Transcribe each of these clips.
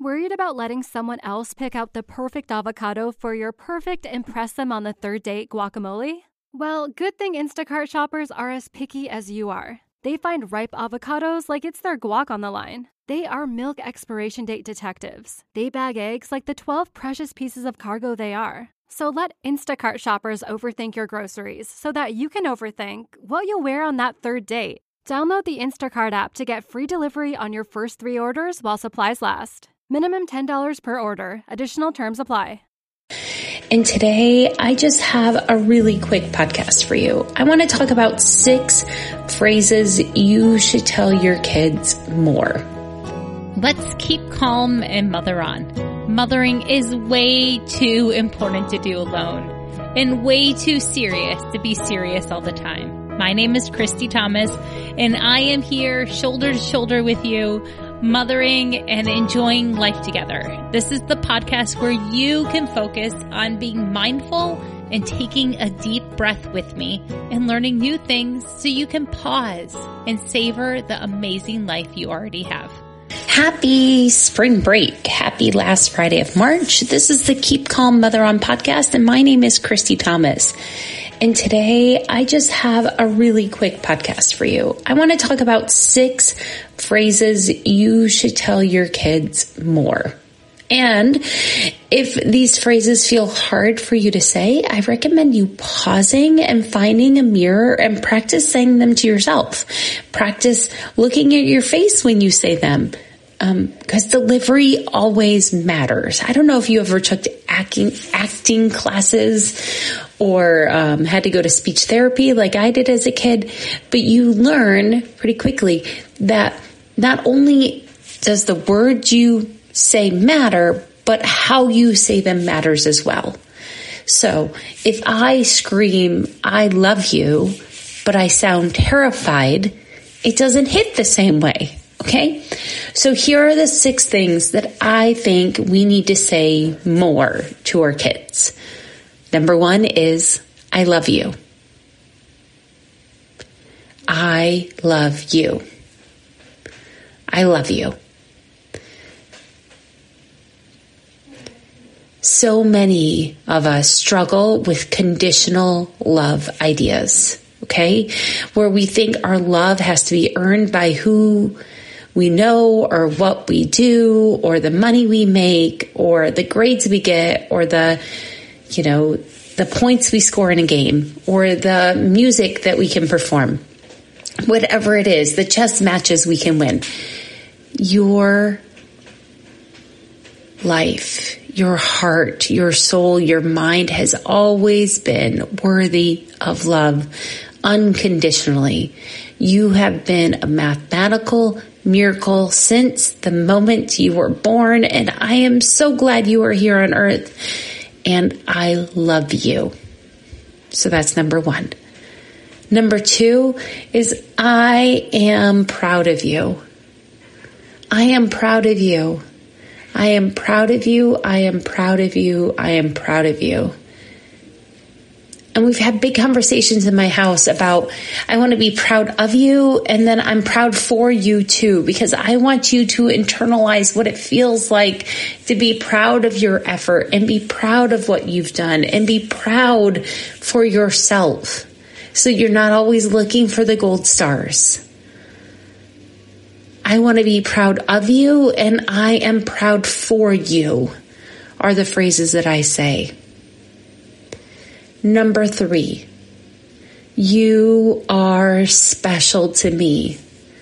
Worried about letting someone else pick out the perfect avocado for your perfect impress them on the third date guacamole? Well, good thing Instacart shoppers are as picky as you are. They find ripe avocados like it's their guac on the line. They are milk expiration date detectives. They bag eggs like the 12 precious pieces of cargo they are. So let Instacart shoppers overthink your groceries so that you can overthink what you'll wear on that third date. Download the Instacart app to get free delivery on your first 3 orders while supplies last. Minimum $10 per order. Additional terms apply. And today, I just have a really quick podcast for you. I want to talk about 6 phrases you should tell your kids more. Let's keep calm and mother on. Mothering is way too important to do alone and way too serious to be serious all the time. My name is Christy Thomas, and I am here shoulder to shoulder with you, mothering and enjoying life together. This is the podcast where you can focus on being mindful and taking a deep breath with me and learning new things so you can pause and savor the amazing life you already have. Happy spring break. Happy last Friday of March. This is the Keep Calm Mother On podcast, and my name is Christy Thomas. And today I just have a really quick podcast for you. I want to talk about 6 phrases you should tell your kids more. And if these phrases feel hard for you to say, I recommend you pausing and finding a mirror and practice saying them to yourself. Practice looking at your face when you say them. Because delivery always matters. I don't know if you ever took acting classes or had to go to speech therapy like I did as a kid, but you learn pretty quickly that not only does the words you say matter, but how you say them matters as well. So if I scream, I love you, but I sound terrified, it doesn't hit the same way. Okay, so here are the 6 things that I think we need to say more to our kids. Number 1 is, I love you. I love you. I love you. So many of us struggle with conditional love ideas, okay? Where we think our love has to be earned by who we know or what we do or the money we make or the grades we get or the points we score in a game or the music that we can perform. Whatever it is, the chess matches we can win. Your life, your heart, your soul, your mind has always been worthy of love unconditionally. You have been a mathematical miracle since the moment you were born, and I am so glad you are here on earth, and I love you. So that's number 1. Number 2 is I am proud of you. I am proud of you. I am proud of you. I am proud of you. I am proud of you. And we've had big conversations in my house about, I want to be proud of you, and then I'm proud for you too, because I want you to internalize what it feels like to be proud of your effort and be proud of what you've done and be proud for yourself. So you're not always looking for the gold stars. I want to be proud of you, and I am proud for you are the phrases that I say. Number 3, you are special to me.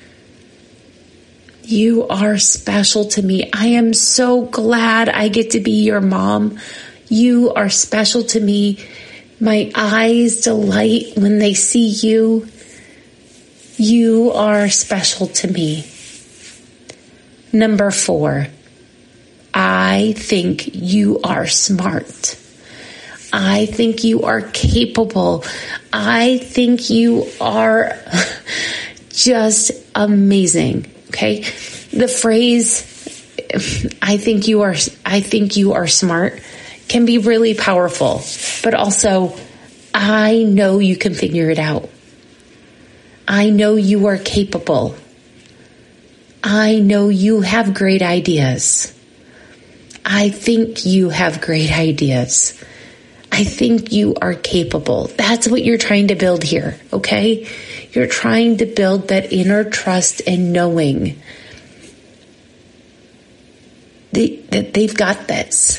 You are special to me. I am so glad I get to be your mom. You are special to me. My eyes delight when they see you. You are special to me. Number 4, I think you are smart. I think you are capable. I think you are just amazing. Okay. The phrase, I think you are smart can be really powerful, but also I know you can figure it out. I know you are capable. I know you have great ideas. I think you have great ideas. I think you are capable. That's what you're trying to build here, okay? You're trying to build that inner trust and knowing that they've got this.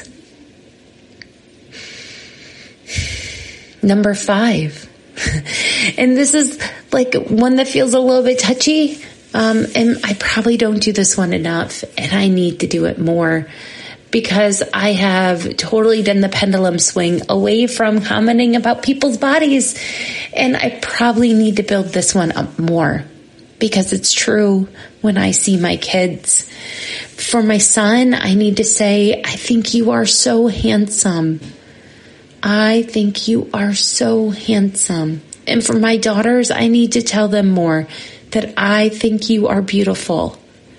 Number 5. And this is like one that feels a little bit touchy. And I probably don't do this one enough, and I need to do it more, because I have totally done the pendulum swing away from commenting about people's bodies. And I probably need to build this one up more, because it's true when I see my kids. For my son, I need to say, I think you are so handsome. I think you are so handsome. And for my daughters, I need to tell them more that I think you are beautiful.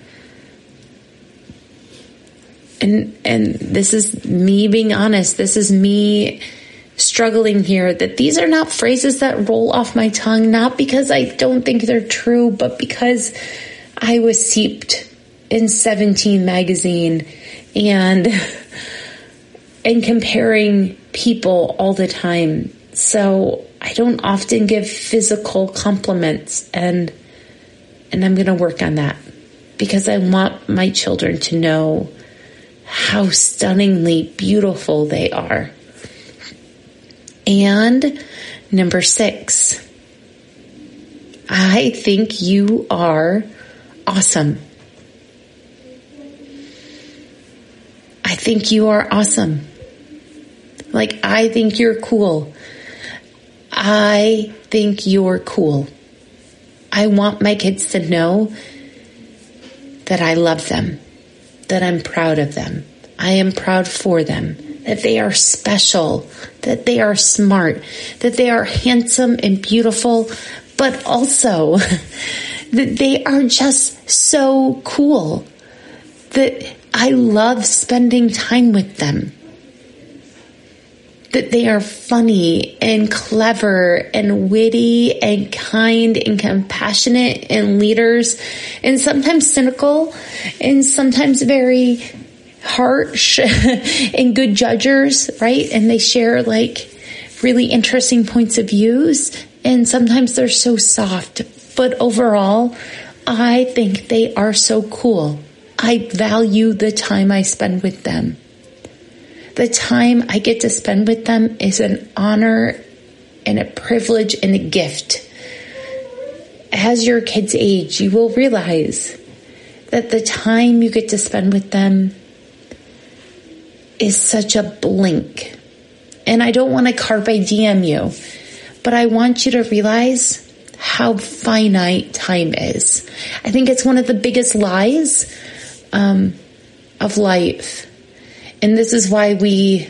And this is me being honest. This is me struggling here, that these are not phrases that roll off my tongue, not because I don't think they're true, but because I was seeped in 17 magazine and comparing people all the time. So I don't often give physical compliments, and I'm going to work on that, because I want my children to know how stunningly beautiful they are. And number 6, I think you are awesome. I think you are awesome. Like, I think you're cool. I think you're cool. I want my kids to know that I love them, that I'm proud of them. I am proud for them, that they are special, that they are smart, that they are handsome and beautiful, but also that they are just so cool, that I love spending time with them, that they are funny and clever and witty and kind and compassionate and leaders, and sometimes cynical and sometimes very harsh and good judgers, right? And they share like really interesting points of views, and sometimes they're so soft. But overall, I think they are so cool. I value the time I spend with them. The time I get to spend with them is an honor and a privilege and a gift. As your kids age, you will realize that the time you get to spend with them is such a blink. And I don't want to carpe diem you, but I want you to realize how finite time is. I think it's one of the biggest lies of life. And this is why we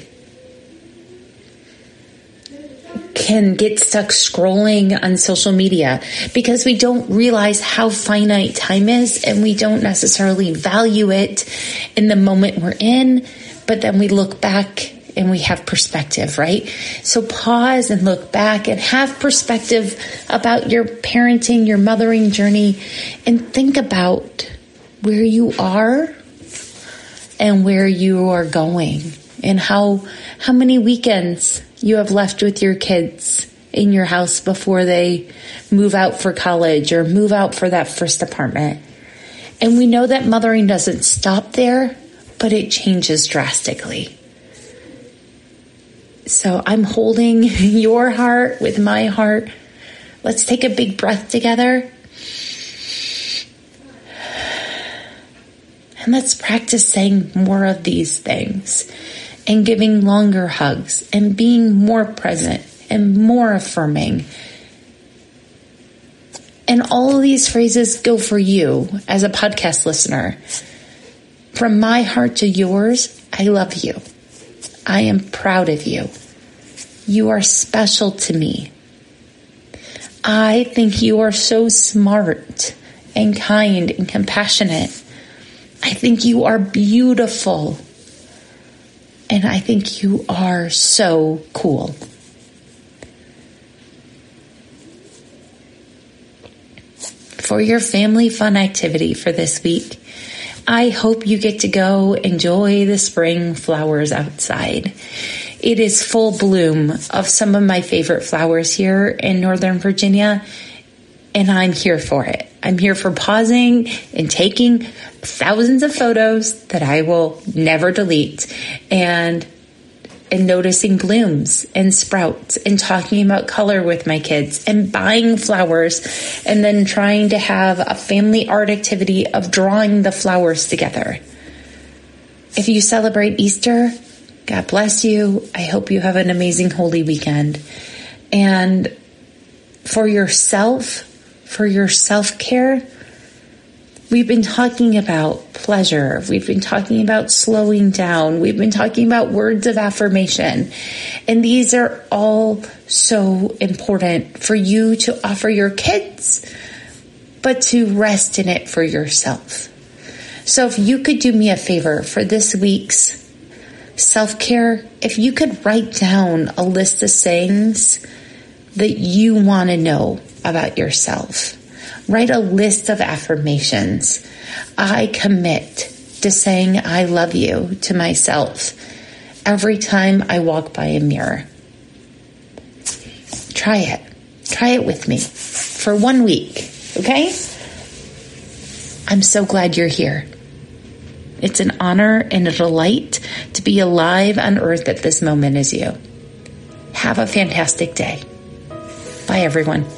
can get stuck scrolling on social media, because we don't realize how finite time is, and we don't necessarily value it in the moment we're in, but then we look back and we have perspective, right? So pause and look back and have perspective about your parenting, your mothering journey, and think about where you are and where you are going, and how many weekends you have left with your kids in your house before they move out for college or move out for that first apartment. And we know that mothering doesn't stop there, but it changes drastically. So I'm holding your heart with my heart. Let's take a big breath together. And let's practice saying more of these things, and giving longer hugs, and being more present and more affirming. And all of these phrases go for you as a podcast listener. From my heart to yours, I love you. I am proud of you. You are special to me. I think you are so smart and kind and compassionate. I think you are beautiful. And I think you are so cool. For your family fun activity for this week, I hope you get to go enjoy the spring flowers outside. It is full bloom of some of my favorite flowers here in Northern Virginia, and I'm here for it. I'm here for pausing and taking thousands of photos that I will never delete and noticing blooms and sprouts and talking about color with my kids and buying flowers and then trying to have a family art activity of drawing the flowers together. If you celebrate Easter, God bless you. I hope you have an amazing Holy Weekend. And for yourself, for your self-care, we've been talking about pleasure. We've been talking about slowing down. We've been talking about words of affirmation. And these are all so important for you to offer your kids, but to rest in it for yourself. So if you could do me a favor for this week's self-care, if you could write down a list of things that you want to know about yourself. Write a list of affirmations. I commit to saying I love you to myself every time I walk by a mirror. Try it. Try it with me for 1 week, okay? I'm so glad you're here. It's an honor and a delight to be alive on earth at this moment as you. Have a fantastic day. Bye, everyone.